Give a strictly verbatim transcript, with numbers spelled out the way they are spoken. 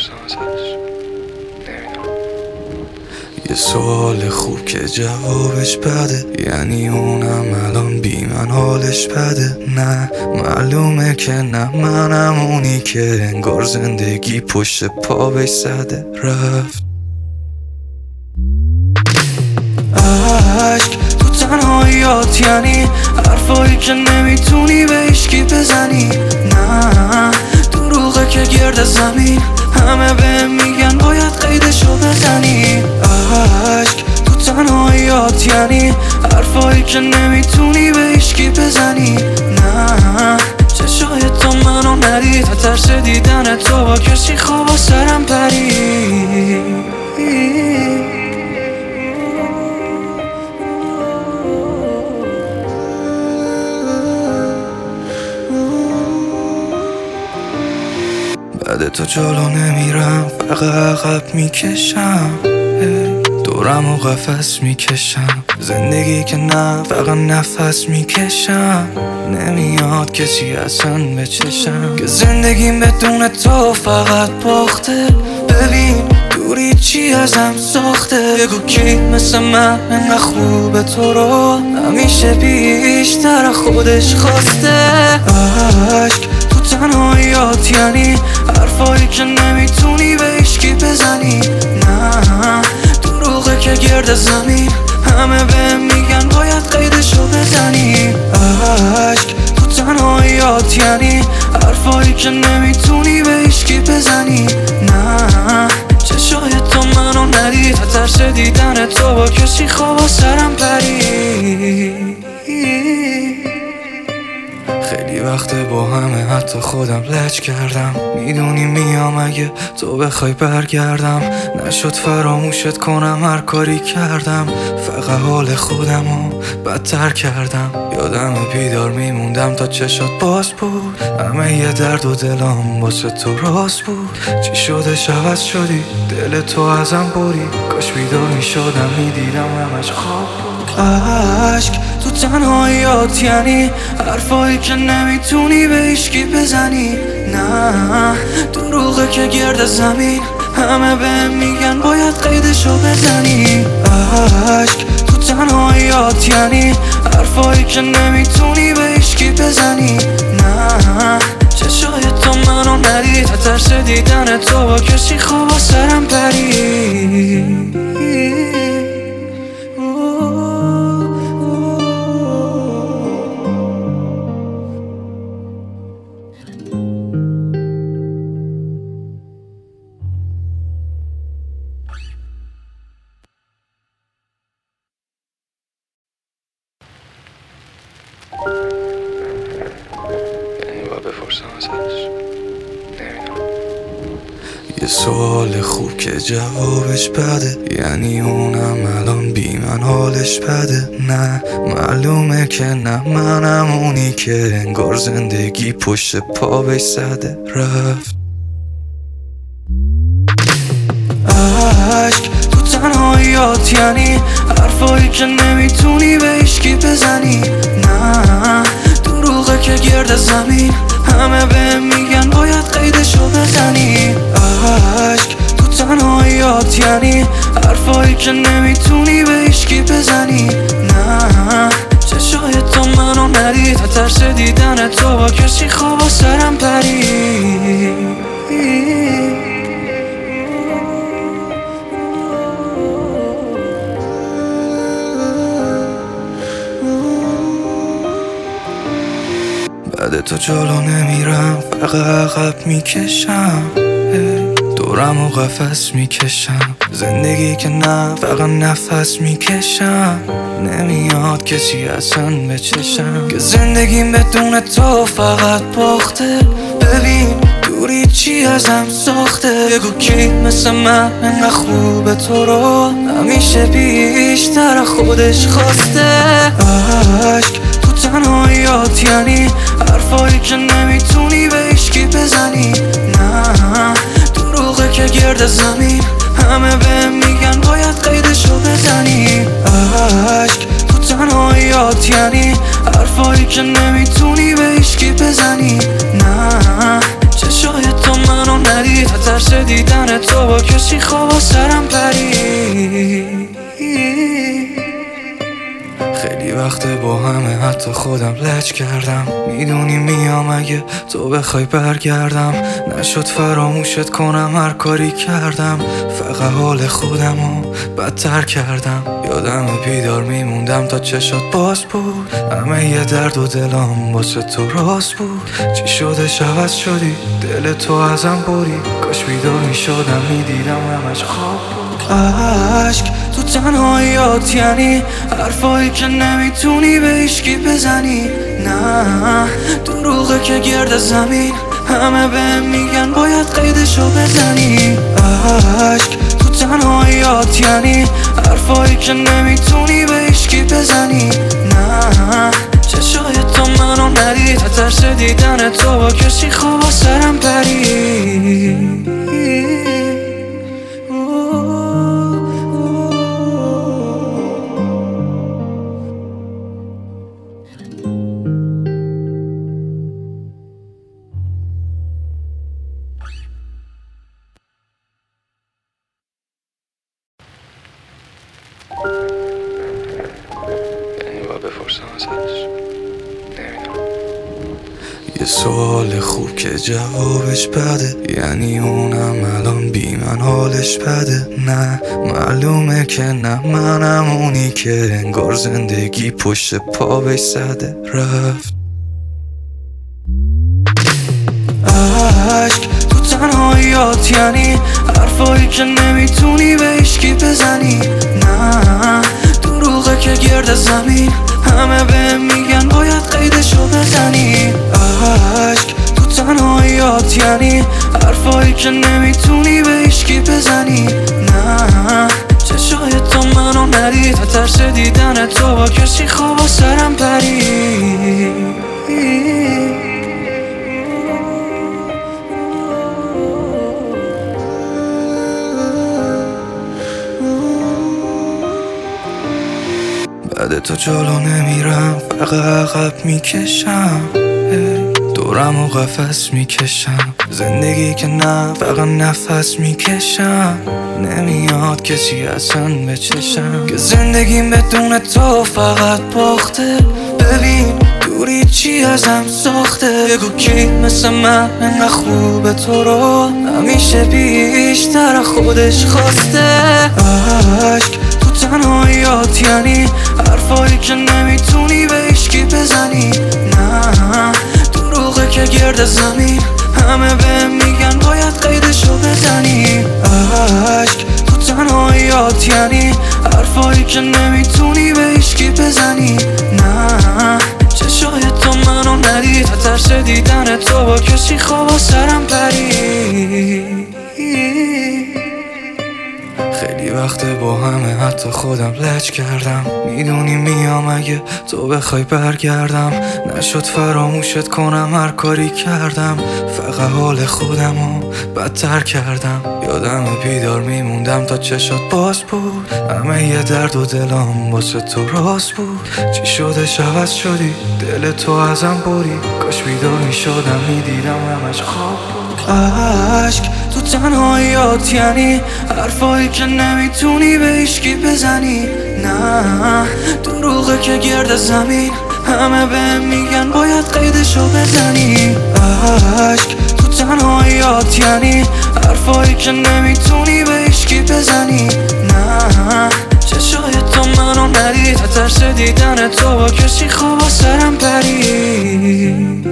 بپرسم ازش. نمیدونم. یه سوال خوب که جوابش بده، یعنی اونم الان بی من حالش بده. نه معلومه که نه، منم اونی که انگار زندگی پشت پا بهش زده رفت. عشق تو تنهاییات، یعنی حرفایی که نمیتونی به هیچکی بزنی. نه دروغه که گرد زمین همه به میگن باید قیدشو بزنی. عشق تو تنهاییات، یعنی حرفایی که نمیتونی به هیچکی بزنی. نه چشای تو منو ندید، ترس دیدن تو با کسی خوابا سرم پرید. بعد تو جلو نمیرم، فقط عقب میکشم، دورم و قفس میکشم. زندگی که نه، فقط نفس میکشم. نمیاد کسی اصلا به چشم که زندگیم بدون تو فقط باخته. ببین دوری چی ازم ساخته، بگو کی مثل من انقدر خوبه تو رو همیشه بیشتر خودش خواسته. عشق تو تنهاییات، یعنی حرفایی که نمیتونی به هیچکی بزنی. نه دروغه که گرد زمین همه به میگن باید قیدشو بزنی. عشق تو تنهاییات، یعنی حرفایی که نمیتونی به هیچکی بزنی. نه چشای تو منو ندید، ترس دیدن تو با کسی خوابا سرم پرید. خیلی وقت با همه حتی خودم لج کردم. میدونی میام اگه تو بخوای برگردم. نشد فراموشت کنم، هر کاری کردم فقط حال خودمو بدتر کردم. یادم بیدار میموندم تا چشات باز بود، همه یه درد و دلم واسه تو راست بود. چی شده عوض شدی، دل تو ازم بری، کاش بیدار میشدم میدیدم همش خواب بود. عشق تو تنهاییات، یعنی حرفایی که نمیتونی به هیچکی بزنی. نه دروغه که گرد زمین همه به میگن باید قیدشو بزنی. عشق تو تنهاییات، یعنی حرفایی که نمیتونی به هیچکی بزنی. نه چشای تو منو ندید، ترس دیدن تو با کسی خوابا سرم پرید. یعنی باید بپرسم ازش. نمیدونم. یه سوال خوب که جوابش بده، یعنی اونم الان بی من حالش بده. نه معلومه که نه، منم اونی که انگار زندگی پشت پا بهش زده رفت. عشق تو تنهاییات، یعنی حرفایی که نمیتونی به هیچکی بزنی. نه دروغه که گرد زمین همه به میگن باید قیدشو بزنی. عشق تو تنهاییات، یعنی حرفایی که نمیتونی به هیچکی بزنی. نه چشای تو منو ندید، ترس دیدن تو با کسی خوابا سرم پرید. بعد تو جلو نمیرم، فقط عقب میکشم، دورم و قفس میکشم. زندگی که نه، فقط نفس میکشم. نمیاد کسی اصلا به چشم که زندگیم بدون تو فقط باخته. ببین دوری چی ازم ساخته، بگو کی مثل من انقدر خوبه تو رو همیشه بیشتر خودش خواسته. عشق تو تنهاییات، یعنی حرفایی که نمیتونی به هیچکی بزنی. نه دروغه که گرد زمین همه به میگن باید قیدشو بزنی. عشق تو تنهاییات، یعنی حرفایی که نمیتونی به هیچکی بزنی. نه چشای تو منو ندید، ترس دیدن تو با کسی خواب سرم پری. خیلی وقت با همه حتی خودم لج کردم، میدونی میام اگه تو بخوای برگردم. نشد فراموشت کنم هر کاری کردم، فقط حال خودمو بدتر کردم. یادم بیدار میموندم تا چشات باز بود، همه یه درد و دلم واسه تو راست بود. چی شده عوض شدی دل تو ازم بری، کاش بیدار میشدم میدیدم همش خواب بود. عشق تو تنهاییات یعنی حرفایی که نمیتونی به هیچکی بزنی. نه دروغه که گرد زمین همه بهم میگن باید قیدشو بزنی. عشق تو تنهاییات یعنی حرفایی که نمیتونی به هیچکی بزنی. نه چشای تو منو ندید، ترس دیدن تو با کسی خواب سرم پری. یعنی باید بپرسم ازش، نمیدونم. یه سوال خوب که جوابش بده، یعنی اونم الان بی من حالش بده. نه معلومه که نه منم اونی که انگار زندگی پشت پا بهش زده رفت. عشق تو تنهاییات یعنی حرفایی که نمیتونی به هیچکی بزنی. نه دروغه که گرد زمین همه بهم میگن باید قیدشو بزنی. عشق تو تنهاییات یعنی حرفایی که نمیتونی به هیچکی بزنی. نه چشای تو منو ندید، ترس دیدن تو با کسی خواب سرم پری. بعد تو جلو نمیرم، فقط عقب میکشم، دورم و قفس میکشم. زندگی که نه فقط نفس میکشم، نمیاد کسی اصلا به چشم که زندگیم بدون تو فقط باخته. ببین دوری چی ازم ساخته، بگو کی مثل من انقدر خوبه تو رو همیشه بیشتر خودش خواسته. عشق تو تنهاییات یعنی حرفایی که نمیتونی به هیچکی بزنی. نه دروغه که گرد زمین همه بهم میگن باید قیدشو بزنی. عشق تو تنهاییات یعنی حرفایی که نمیتونی به هیچکی بزنی. نه چشای تو منو ندید، ترس دیدن تو با کسی خواب سرم پری. خیلی وقت با همه حتی خودم لج کردم، میدونی میام اگه تو بخوای برگردم. نشد فراموشت کنم هر کاری کردم، فقط حال خودمو بدتر کردم. یادم بیدار میموندم تا چشات باز بود، همه یه درد و دلم واسه تو راست بود. چی شده عوض شدی دل تو ازم بری، کاش بیدار میشدم میدیدم همش خواب بود. عشق تو تنهاییات یعنی حرفایی که نمیتونی به هیچکی بزنی. نه دروغه که گرد زمین همه بهم میگن باید قیدشو بزنی. عشق تو تنهاییات یعنی حرفایی که نمیتونی به هیچکی بزنی. نه چشای تو منو ندید، ترس دیدن تو با کسی خواب سرم پری.